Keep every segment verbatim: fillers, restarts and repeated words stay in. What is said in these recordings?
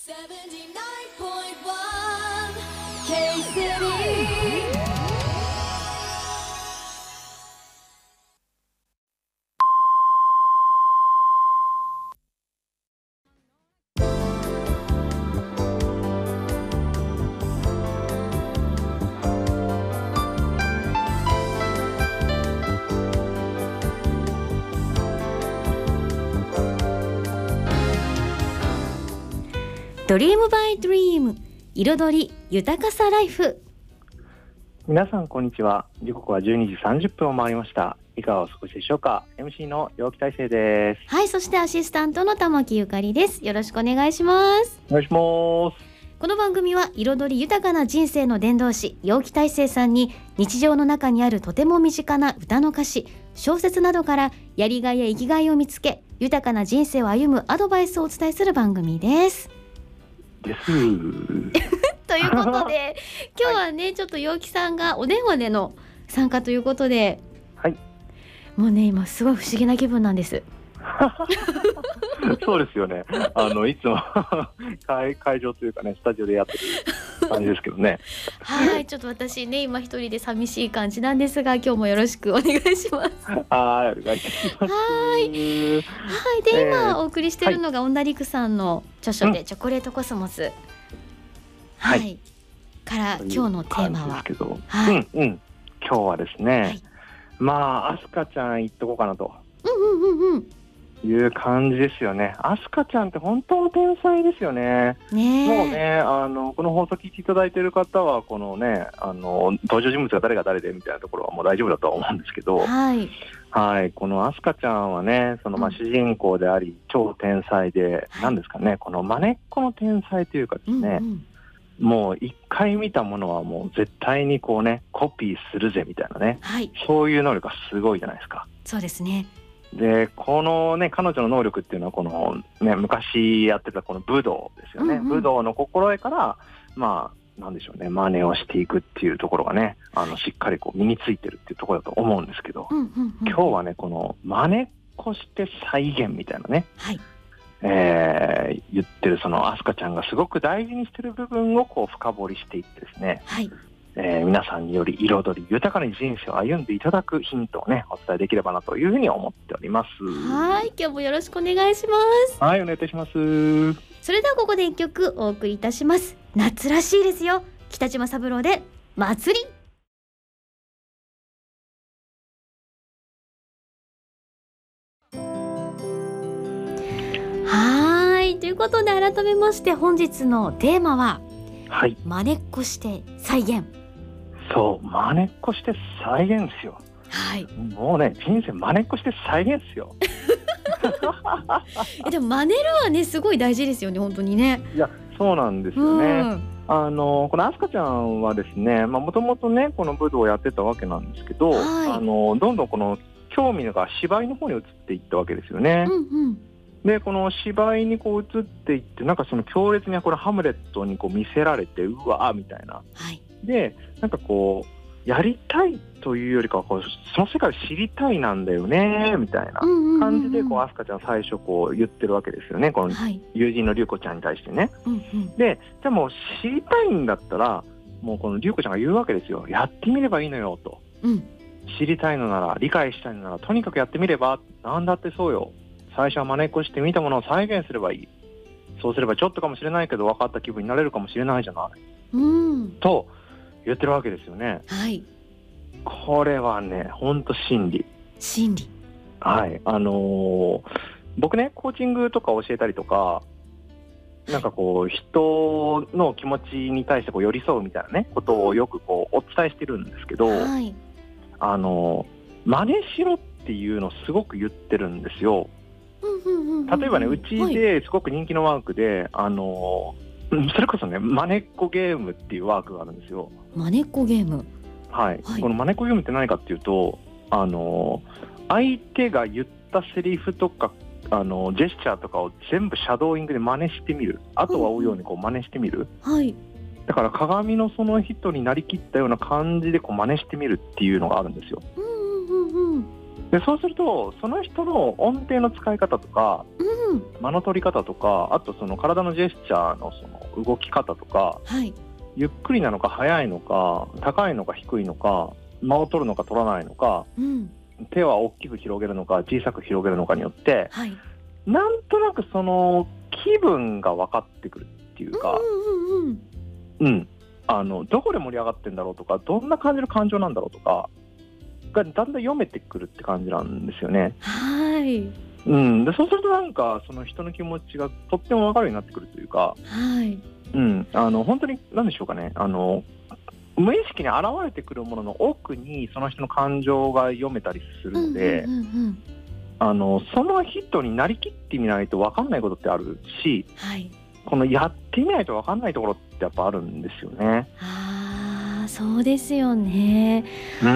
ドリームバイドリーム、彩り豊かさライフ。 皆さんこんにちは。時刻はじゅうにじさんじゅっぷんを回りました。いかがお過ごしでしょうか。 エムシー の陽気大成です。 はい、そしてアシスタントの玉木ゆかりです。よろしくお願いします。 お願いします。 この番組は彩り豊かな人生の伝道師陽気大成さんに、日常の中にあるとても身近な歌の歌詞、小説などからやりがいや生きがいを見つけ、豊かな人生を歩むアドバイスをお伝えする番組ですですということで今日はね、はい、ちょっと陽気さんがお電話での参加ということで、 はい、 もうね今すごい不思議な気分なんですそうですよね。あのいつも会, 会場というかね、スタジオでやってる感じですけどねはい、ちょっと私ね今一人で寂しい感じなんですが、今日もよろしくお願いします。 はい、お願いします。 はいはいで、えー、今お送りしているのが恩田陸さんの著書で、うん、チョコレートコスモス、はい、はい、から今日のテーマは、 はい、うんうん、今日はですね、はい、まあアスカちゃん言っとこうかなと、うんうんうんうんいう感じですよね。アスカちゃんって本当天才ですよね。ねもうね、あのこの放送聞いていただいている方はこのね、あの登場人物が誰が誰でみたいなところはもう大丈夫だとは思うんですけど、はい、はい、このアスカちゃんはね、そのまあ主人公であり、うん、超天才で、はい、なんですかね、このまねっこの天才というかですね、うんうん、もう一回見たものはもう絶対にこうねコピーするぜみたいなね、はい、そういう能力がすごいじゃないですか。 そうですね。 でこのね彼女の能力っていうのはこの、ね、昔やってたこの武道ですよね、うんうん、武道の心得からまあなんでしょうね、真似をしていくっていうところがね、あのしっかりこう身についてるっていうところだと思うんですけど、うんうんうん、今日はねこの真似っこして再現みたいなね、はい、えー、言ってるそのアスカちゃんがすごく大事にしてる部分をこう深掘りしていってですね、はい、えー、皆さんにより彩り豊かに人生を歩んでいただくヒントをねお伝えできればなというふうに思っております。 はい、今日もよろしくお願いします。 はい、お願いいたします。 それではここで一曲お送りいたします。夏らしいですよ、北島三郎で祭り。はいということで、改めまして本日のテーマは、はい、真似っこして再現。 そう、真似っこして再現ですよ。はい。もうね、人生真似っこして再現ですよ。 えでも真似るはねすごい大事ですよね、本当にね。 いや、そうなんですよね。うん、あのこのアスカちゃんはですね、もともとねこの武道をやってたわけなんですけど、はい、あのどんどんこの興味が芝居の方に移っていったわけですよね。うんうん、でこの芝居にこう移っていって、なんかその強烈にこれハムレットにこう見せられて、うわーみたいな。はい、でなんかこうやりたいというよりかはこうその世界を知りたいなんだよねみたいな感じでこうアスカちゃん最初こう言ってるわけですよね、この友人のリュウコちゃんに対してね。はい、でじゃあもう知りたいんだったらもうこのリュウコちゃんが言うわけですよ。やってみればいいのよと、うん、知りたいのなら理解したいのならとにかくやってみれば、なんだってそうよ、最初は真似っこして見たものを再現すればいい、そうすればちょっとかもしれないけど分かった気分になれるかもしれないじゃない、うん、と言ってるわけですよね。はい、これはね本当真理真理。 はい、あのー、僕ねコーチングとか教えたりとか、なんかこう人の気持ちに対してこう寄り添うみたいなねことをよくこうお伝えしてるんですけど、はい、あのー、真似しろっていうのをすごく言ってるんですよ。例えばね、うちですごく人気のワークで、はい、あのーそれこそねまねっこゲームっていうワークがあるんですよ。 まねっこゲーム、 はい、はい、このまねっこゲームって何かっていうと、あの相手が言ったセリフとかあのジェスチャーとかを全部シャドーイングで真似してみる、後を追うようにこう真似してみる、はい、だから鏡のその人になりきったような感じでこう真似してみるっていうのがあるんですよ。うんうんうんうん、でそうするとその人の音程の使い方とか、うん、 うん、 間の取り方とか、あとその体のジェスチャーのその動き方とか、 はい、 ゆっくりなのか速いのか高いのか低いのか間を取るのか取らないのか、 うん、 手は大きく広げるのか小さく広げるのかによって、 はい、 なんとなくその気分が分かってくるっていうか、 うんうんうんうん、あのどこで盛り上がってんだろうとか、どんな感じの感情なんだろうとかがだんだん読めてくるって感じなんですよね。 はい、 うん、でそうするとなんかその人の気持ちがとっても分かるようになってくるというか、 はい、 うん、あの本当に何でしょうかね、あの無意識に現れてくるものの奥にその人の感情が読めたりするので、 うんうんうんうん、 あのその人になりきってみないと分かんないことってあるし、 はい、 このやってみないと分かんないところってやっぱあるんですよね。 あー、そうですよね。 うん、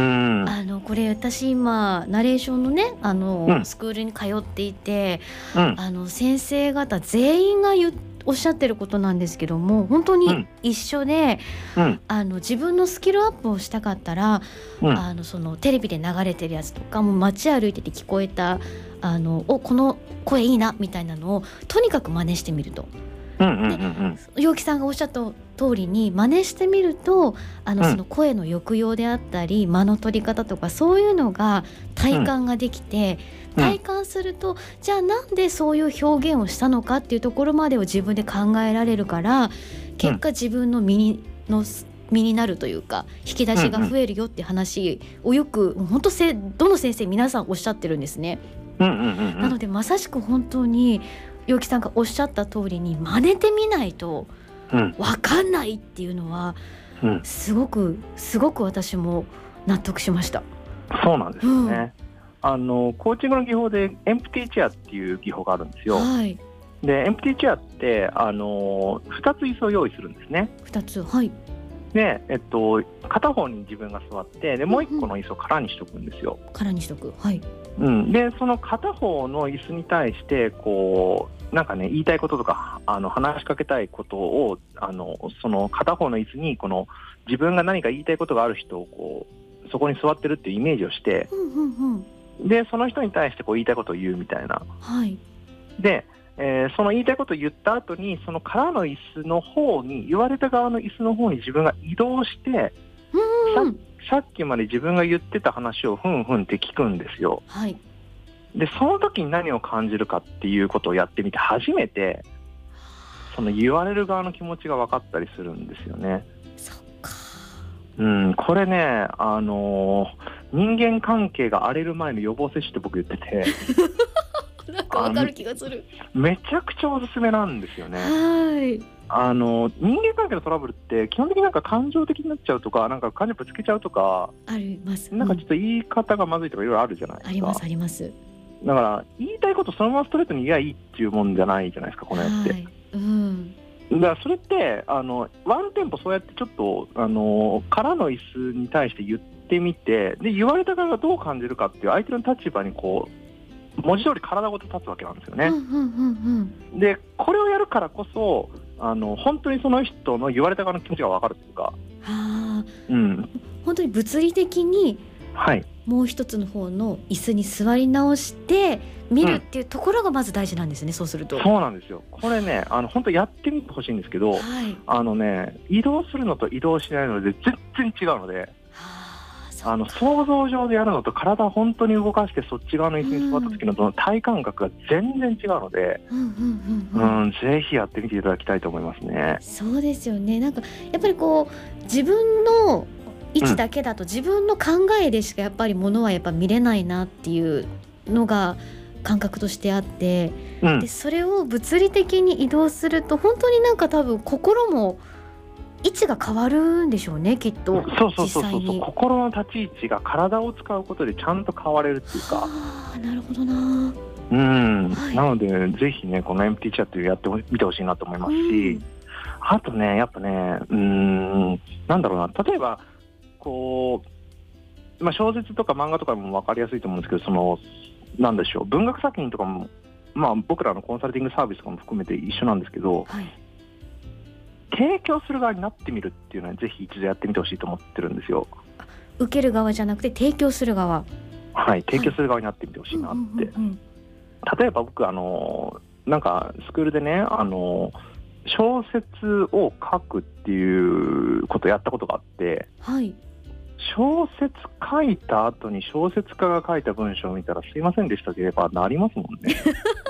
あのこれ私今ナレーションのねあの、 うん、 スクールに通っていて、 うん、 あの先生方全員が言っおっしゃってることなんですけども、本当に一緒で、 うん、 あの自分のスキルアップをしたかったら、 うん、 あのそのテレビで流れてるやつとかも街歩いてて聞こえたあのおこの声いいなみたいなのをとにかく真似してみると。 うんうんうんうん、 陽気さんがおっしゃった通りに真似してみると、あのその声の抑揚であったり間の取り方とかそういうのが体感ができて、 うん、 体感すると、じゃあなんでそういう表現をしたのかっていうところまでを自分で考えられるから、結果自分の身にの身になるというか引き出しが増えるよって話をよく本当せどの先生皆さんおっしゃってるんですね。 うんうんうんうん、 なのでまさしく本当に陽気さんがおっしゃった通りに真似てみないと分かんないっていうのは、うん、すごくすごく私も納得しました。 そうなんですよね、うん、あのコーチングの技法でエンプティーチェアっていう技法があるんですよ、 はい、 でエンプティーチェアってあのふたつ椅子を用意するんですね。 ふたつ、はい。 で、えっと、片方に自分が座ってでもう一個の椅子を空にしとくんですよ。 うんうん、空にしとく、はい。 うん、でその片方の椅子に対してこうなんかね言いたいこととかあの話しかけたいことをあのその片方の椅子にこの自分が何か言いたいことがある人をこうそこに座ってるっていうイメージをして、 うんうんうん、 でその人に対してこう言いたいことを言うみたいな、 はい、で、 えー、その言いたいことを言った後にその空の椅子の方に言われた側の椅子の方に自分が移動して、うん、さっきまで自分が言ってた話をふんふんって聞くんですよ、はい、でその時に何を感じるかっていうことをやってみて初めてその言われる側の気持ちが分かったりするんですよね。 そっか、 うん、これね、あのー、人間関係が荒れる前の予防接種って僕言っててなんか分かる気がする。 めちゃくちゃおすすめなんですよね。 はい、 あの人間関係のトラブルって基本的になんか感情的になっちゃうとかなんか感情ぶつけちゃうとかあります、うん、 なんかちょっと言い方がまずいとかいろいろあるじゃないですか。 ありますあります。 だから言いたいことそのままストレートに言えばいいっていうもんじゃないじゃないですかこのやって、はい、うん、だからそれってあのワンテンポそうやってちょっとあの空の椅子に対して言ってみてで言われた側がどう感じるかっていう相手の立場にこう文字通り体ごと立つわけなんですよね、うんうんうんうん、でこれをやるからこそあの本当にその人の言われた側の気持ちが分かるというか、は、うん、 本当に物理的にもう一つの方の椅子に座り直して見るっていうところがまず大事なんですね、うん、そうすると。 そうなんですよ。これねあの本当やってみてほしいんですけど、はい、あのね移動するのと移動しないので全然違うので、あの想像上でやるのと体を本当に動かしてそっち側の椅子に座った時のその体感覚が全然違うので、うんうんうんうん、ぜひやってみていただきたいと思いますね。 そうですよね。なんかやっぱりこう自分の位置だけだと自分の考えでしかやっぱりものはやっぱ見れないなっていうのが感覚としてあって、うん、でそれを物理的に移動すると本当になんか多分心も位置が変わるんでしょうねきっと。 そうそうそうそう、心の立ち位置が体を使うことでちゃんと変われるっていうか。 あ、なるほどな。 うん、はい、なのでぜひねこのエムティーチャットやってみてほしいなと思いますし、うん、あとねやっぱねうーんなんだろうな例えばこう、まあ、小説とか漫画とかも分かりやすいと思うんですけどそのなんでしょう文学作品とかも、まあ、僕らのコンサルティングサービスとかも含めて一緒なんですけど、はい、提供する側になってみるっていうのはぜひ一度やってみてほしいと思ってるんですよ。 受ける側じゃなくて提供する側。 はい、提供する側になってみてほしいなって、はい、うんうんうんうん、例えば僕あのなんかスクールでね、あの小説を書くっていうことをやったことがあって、 はい、 小説書いた後に小説家が書いた文章を見たらすいませんでしたければなりますもんね。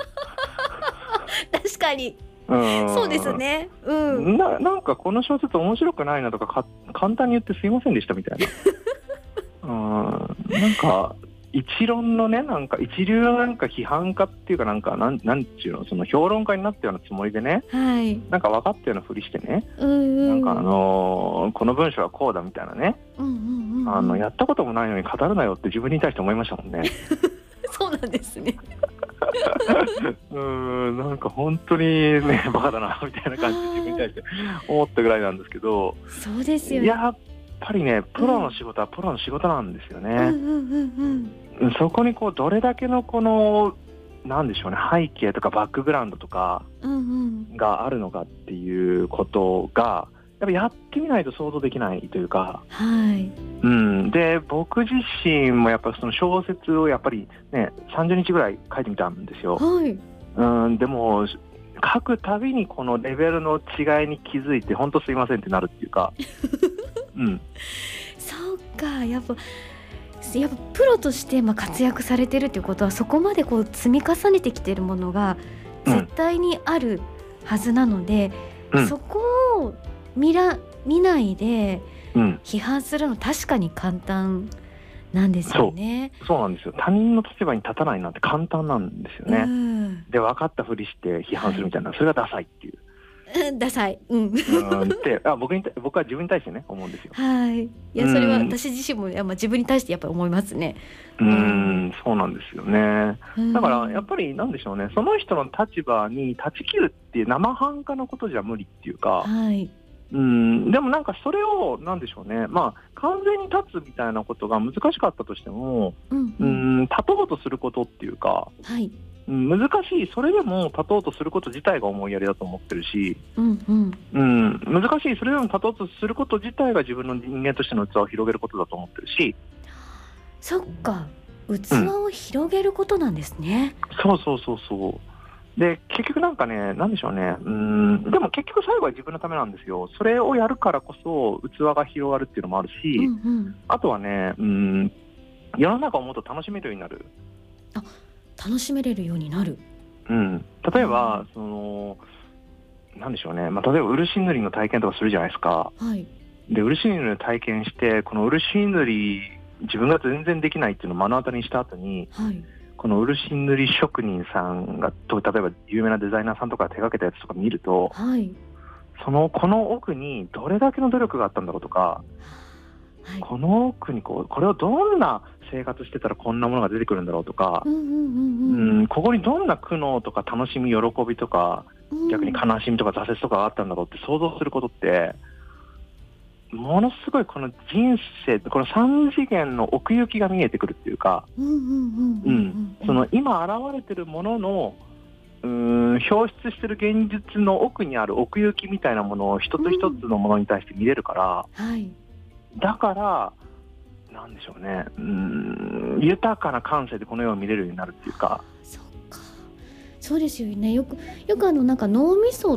確かにうんそうですね、うん、 な, なんかこの小説面白くないなとかか簡単に言ってすいませんでしたみたいなうんなんか一論のね、なんか一流のなんか批判家っていうか、なんかなんなんていうの、その評論家になったようなつもりでね、 はい、 なんか分かったようなふりしてね、 うんうん、 なんかあのー、この文章はこうだみたいなね、 うんうんうん、 あのやったこともないのに語るなよって自分に対して思いましたもんね。 そうなんですね。 うーん、なんか本当にねバカだなみたいな感じで自分に対して思ったぐらいなんですけど、 そうですよね。 やっぱりね、プロの仕事はプロの仕事なんですよね。うんうんうんうん、そこにこうどれだけのこのなんでしょうね、背景とかバックグラウンドとかがあるのかっていうことがやっぱやってみないと想像できないというか、 はい、 うん、で僕自身もやっぱその小説をやっぱりねさんじゅうにちぐらい書いてみたんですよ。 はい、 うん、でも書くたびにこのレベルの違いに気づいて本当すいませんってなるっていうか。うん、 そうか、やっぱやっぱプロとしてまあ活躍されてるっていうことは、そこまでこう積み重ねてきてるものが絶対にあるはずなので、うん、そこを見ら見ないで批判するの確かに簡単なんですよね。 そう、そうなんですよ。他人の立場に立たないなんて簡単なんですよね。うん、で分かったふりして批判するみたいな、はい、それがダサいっていう。 ダサい、うん、 うんってあ 僕, に僕は自分に対してね思うんですよ。 はい、いやそれは私自身もや、まあ、自分に対してやっぱり思いますね。 うん、うん、そうなんですよね。だからやっぱりなんでしょうね、その人の立場に立ち切るっていう生半可なことじゃ無理っていうか、 はい、 うんでもなんかそれをなんでしょうね、まあ完全に立つみたいなことが難しかったとしても、うんうん、立とうとすることっていうか、はい、難しい、それでも立とうとすること自体が思いやりだと思ってるし、うんうんうん、難しい、それでも立とうとすること自体が自分の人間としての器を広げることだと思ってるし。 そっか、器を広げることなんですね。 うん、そうそうそうそうで結局なんかね、なんでしょうね、うん、でも結局最後は自分のためなんですよ。それをやるからこそ器が広がるっていうのもあるし、うんうん、あとはね、うん、世の中をもっと楽しめるようになる。 あ、楽しめれるようになる、 うん、例えば、うん、そのなんでしょうね、まあ、例えば漆塗りの体験とかするじゃないですか。はい、で漆塗りの体験して、この漆塗り自分が全然できないっていうのを目の当たりにした後に、はい、この漆塗り職人さんがと例えば有名なデザイナーさんとか手掛けたやつとか見ると、はい、そのこの奥にどれだけの努力があったんだろうとか、はい、この奥にこうこれをどんな生活してたらこんなものが出てくるんだろうとか、うんうんうんうん、ここにどんな苦悩とか楽しみ、喜びとか、うん、逆に悲しみとか挫折とかがあったんだろうって想像することって、ものすごいこの人生、この三次元の奥行きが見えてくるっていうか、その今現れてるもののうーん表出してる現実の奥にある奥行きみたいなものを一つ一つのものに対して見れるから、うんはい、だからなんでしょうね、うーん豊かな感性でこの世を見れるようになるっていうか。 そうか、そうですよね。よくよくあのなんか脳みそって、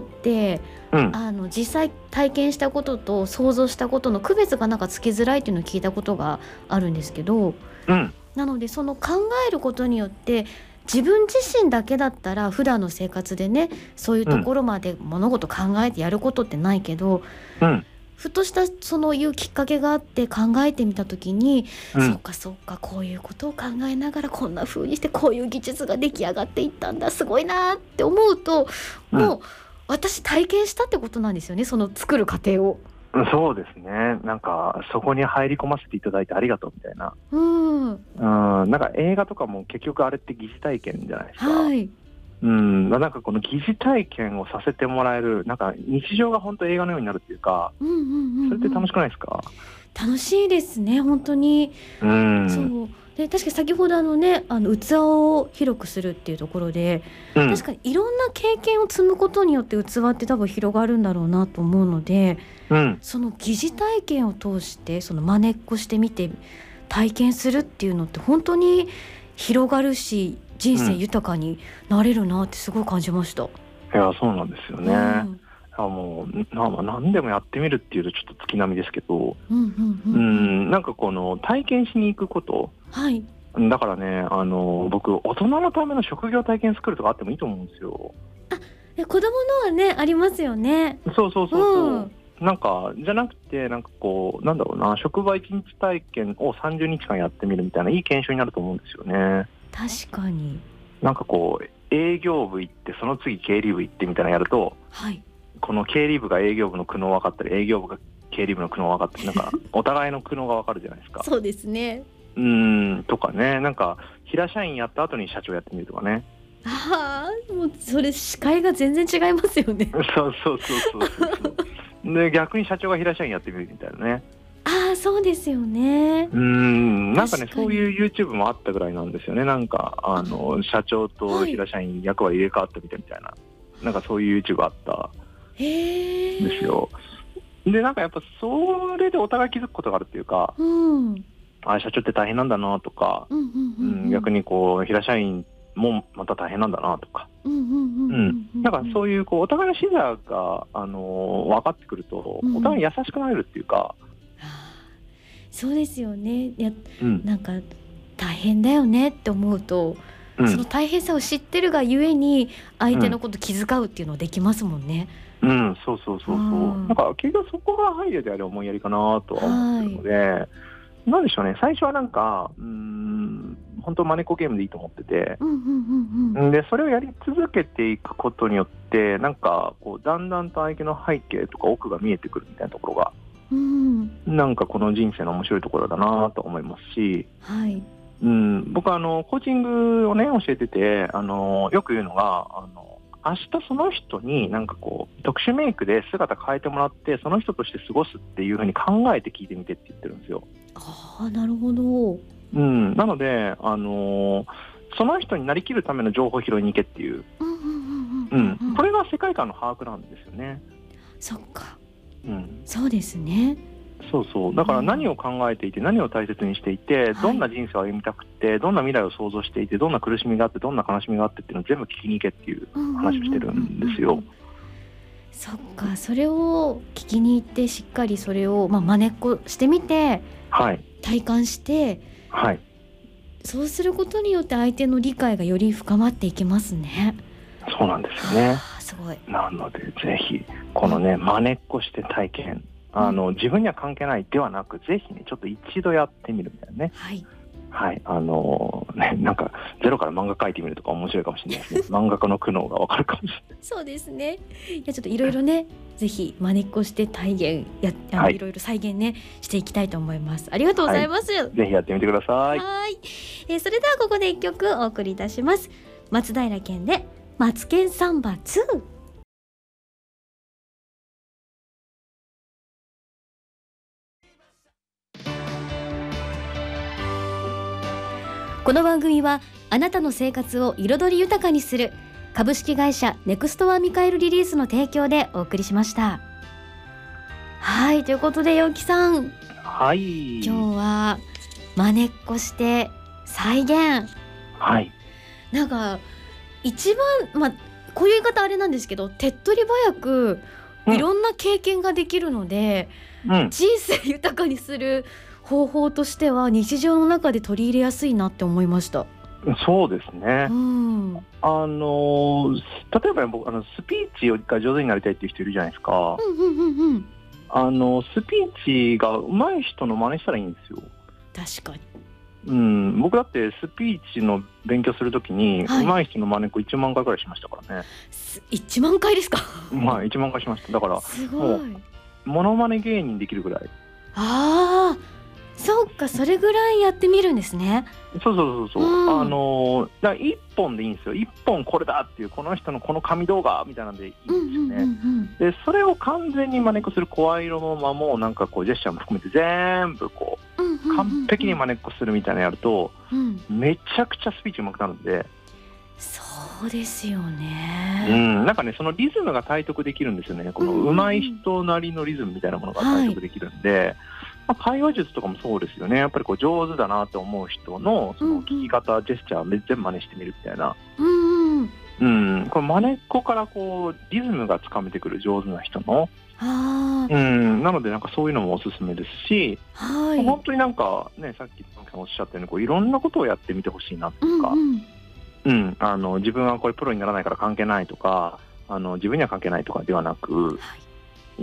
うん、あの実際体験したことと想像したことの区別がなんかつきづらいっていうのを聞いたことがあるんですけど、うん、なのでその考えることによって自分自身だけだったら普段の生活でね、そういうところまで物事考えてやることってないけど、うん、ふとしたそのいうきっかけがあって考えてみたときに、うん、そうかそうか、こういうことを考えながらこんな風にしてこういう技術が出来上がっていったんだ、すごいなって思うと、うん、もう私体験したってことなんですよね、その作る過程を。 そうですね、なんかそこに入り込ませていただいてありがとうみたいな、うん、うんなんか映画とかも結局あれって疑似体験じゃないですか。はい、うん、なんかこの疑似体験をさせてもらえる、なんか日常が本当映画のようになるっていうか、うんうんうんうん、それって楽しくないですか？ 楽しいですね、本当に。うん、そうで確かに先ほどあのね、あの器を広くするっていうところで、うん、確かにいろんな経験を積むことによって器って多分広がるんだろうなと思うので、うん、その疑似体験を通してその真似っこしてみて体験するっていうのって本当に広がるし人生豊かになれるなってすごい感じました。うん、 いやそうなんですよね。うん、あもうな何でもやってみるっていうとちょっと月並みですけど、うんうんうんうん、なんかこの体験しに行くこと、 はい、 だからね、あの僕大人のための職業体験スクールとかあってもいいと思うんですよ。 あ、子供のはねありますよね。 そうそうそうそう、うん、なんかじゃなくてなんかこうなんだろうな、職場一日体験をさんじゅうにちかんやってみるみたいないい研修になると思うんですよね。 確かに。 なんかこう営業部行ってその次経理部行ってみたいなのやると、 はい、 この経理部が営業部の苦悩分かったり営業部が経理部の苦悩分かったり、なんかお互いの苦悩が分かるじゃないですか。 そうですね。 うーんとかね、なんか平社員やった後に社長やってみるとかね。 ああ、もうそれ視界が全然違いますよね。 そうそうそうそうそうで逆に社長が平社員やってみるみたいなね。 ああ、そうですよね。 うーん、なんかねそういう YouTube もあったぐらいなんですよね。なんかあの社長と平社員役割入れ替わってみてみたいな、はい、なんかそういう YouTube あったんですよ。でなんかやっぱそれでお互い気づくことがあるっていうか、うん、あ社長って大変なんだなとか、うんうんうんうん、逆にこう平社員もまた大変なんだなとか、なんかそういうこうお互いの視野が、あのー、分かってくると、うん、お互いに優しくなれるっていうか、 そうですよね。いや、うん、なんか大変だよねって思うと、うん、その大変さを知ってるがゆえに相手のこと気遣うっていうのできますもんね。 うん、うん、そうそうそうそう。なんか結局そこが配慮である思いやりかなとは思ってるので、はい、なんでしょうね。最初はなんかうーん本当マネっこゲームでいいと思ってて、うんうんうんうん、でそれをやり続けていくことによってなんかこうだんだんと相手の背景とか奥が見えてくるみたいなところが、うん、なんかこの人生の面白いところだなと思いますし、はい、うん、僕はあのコーチングをね教えてて、あのよく言うのが、あの明日その人になんかこう特殊メイクで姿変えてもらってその人として過ごすっていう風に考えて聞いてみてって言ってるんですよ。 ああ、なるほど。 うん、なので、あのー、その人になりきるための情報を拾いに行けっていう、これが世界観の把握なんですよね。 そっか、 うん、 そうですね。 そうそう、だから何を考えていて何を大切にしていて、どんな人生を歩みたくて、どんな未来を想像していて、どんな苦しみがあってどんな悲しみがあってっていうのを全部聞きに行けっていう話をしてるんですよ。 そっか、それを聞きに行ってしっかりそれを、まあ、真似っこしてみて、はい、体感して、はい、そうすることによって相手の理解がより深まっていきますね。 そうなんですよね。 すごい。 なのでぜひこのね、真似っこして体験、あの自分には関係ないではなく、ぜひねちょっと一度やってみるみたいなね。はいはい、あのー、ね、なんかゼロから漫画描いてみるとか面白いかもしれないですね。漫画家の苦悩がわかるかもしれない。 そうですね。いやちょっといろいろねぜひ真似っこして体現やあの、はい、いろいろ再現ねしていきたいと思います。ありがとうございます、はい、 ぜひやってみてください。 はい、えー、それではここで一曲お送りいたします。松平健でマツケンサンバツー。この番組はあなたの生活を彩り豊かにする株式会社ネクストワミカエルリリースの提供でお送りしました。はい、ということで陽気さん、 はい、 今日は真似っこして再現、 はい、 なんか一番、まあ、こういう言い方あれなんですけど手っ取り早くいろんな経験ができるので、うん、人生豊かにする方法としては日常の中で取り入れやすいなって思いました。 そうですね、うん、あの例えば僕あのスピーチが上手になりたいっていう人いるじゃないですか、うんうんうんうん、あのスピーチが上手い人の真似したらいいんですよ。 確かに、 うん、僕だってスピーチの勉強するときに、はい、上手い人の真似っこいちまんかいくらいしましたからね。 いちまんかいですか？ まあいちまんかいしました。だからすごい、 もうモノマネ芸人できるぐらい。 ああ、そうか、それぐらいやってみるんですね。 そうそうそうそう、うん、あのだからいっぽんでいいんですよ。いっぽんこれだっていうこの人のこの神動画みたいなんでいいんですよね、うんうんうんうん、でそれを完全に真似っこする声色のままなんかこうジェスチャーも含めて全部こう、うんうんうんうん、完璧に真似っこするみたいなのやると、うん、めちゃくちゃスピーチ上手くなるんで。 そうですよね、 うん、なんかねそのリズムが体得できるんですよね。この上手い人なりのリズムみたいなものが体得できるんで、はい、 まあ、会話術とかもそうですよね。やっぱりこう上手だなと思う人のその聞き方、うんうん、ジェスチャー全部真似してみるみたいな、 うんうんうん、これ真似っこからこうリズムがつかめてくる上手な人の、 あ、 うん、なのでなんかそういうのもおすすめですし、 はい、 本当になんかね、さっきトムさんおっしゃったようにこういろんなことをやってみてほしいなとか、 うんうんうん、あの自分はこれプロにならないから関係ないとか、あの自分には関係ないとかではなく、はい、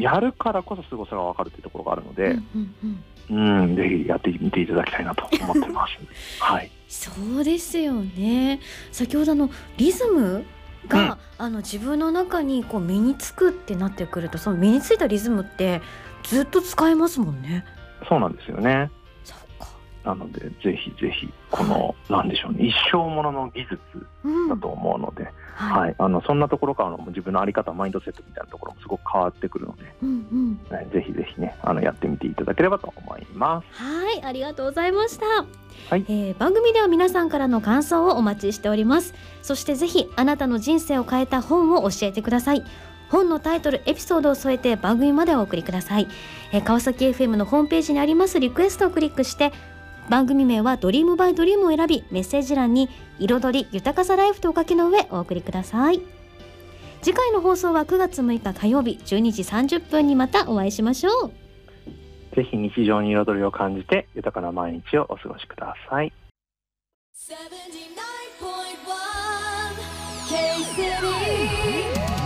やるからこそ凄さが分かるというところがあるので、うんうんうんうん、ぜひやってみていただきたいなと思ってます。はい、 そうですよね。先ほどのリズムが、うん、あの自分の中にこう身につくってなってくると、その身についたリズムってずっと使えますもんね。 そうなんですよね。 そうか。 なのでぜひぜひこの、はい、なんでしょうね、一生ものの技術だと思うので、うん、はいはい、あのそんなところからの自分の在り方、マインドセットみたいなところもすごく変わってくるので、うんうんね、ぜひぜひね、あのやってみていただければと思います。 はい、ありがとうございました。 はい、 えー、番組では皆さんからの感想をお待ちしております。そしてぜひあなたの人生を変えた本を教えてください。本のタイトル、エピソードを添えて番組までお送りください。えー、川崎 エフエム のホームページにありますリクエストをクリックして、番組名はドリームバイドリームを選び、メッセージ欄に彩り豊かさライフとお書きの上お送りください。次回の放送はくがつむいか火曜日じゅうにじさんじゅっぷんにまたお会いしましょう。 ぜひ日常に彩りを感じて豊かな毎日をお過ごしください。 セブンティーナインポイントワン K-City